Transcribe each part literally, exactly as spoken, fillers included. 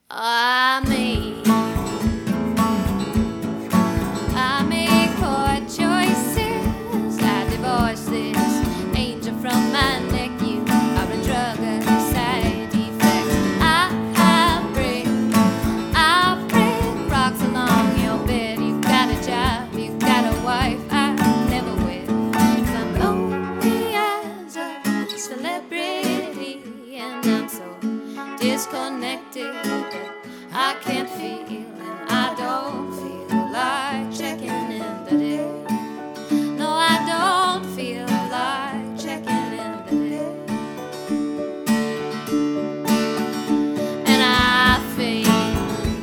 I made, I make poor choices. I divorced this angel from my neck. You are a drug, a side effect. I, I break, I break rocks along your bed. You've got a job, you've got a wife. I never will. 'Cause I'm lonely as a celebrity, and I'm so disconnected that I can't feel, and I don't feel like checking in the day. No, I don't feel like checking in the day. And I feel,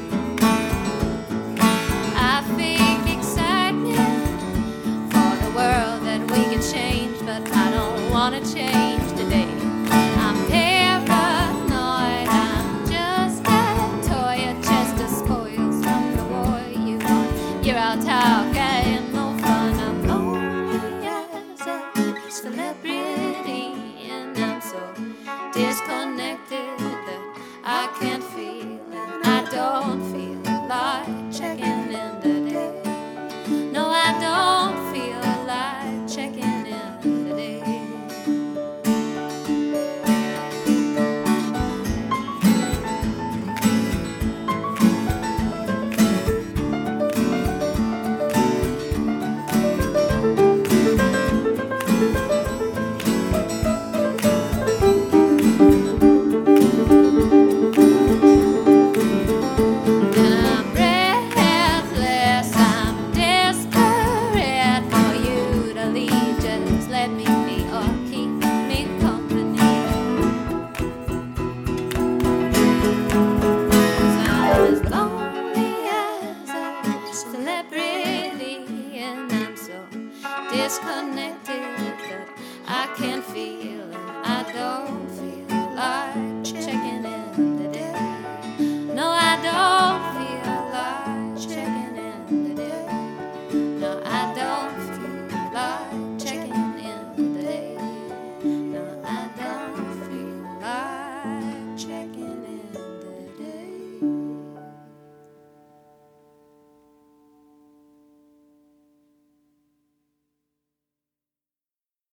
I feel excitement for the world that we can change, but I don't want to change today. I'm paranoid, I'm just a toy, a chest of spoils from the war you won. You're out talking, no fun. I'm lonely as a celebrity, and I'm so disconnected that I can't feel, and I don't feel like checking in the day. No, I don't feel like checking in the day. Let me be or keep me company. 'Cause I'm as lonely as a celebrity, and I'm so disconnected that I can't feel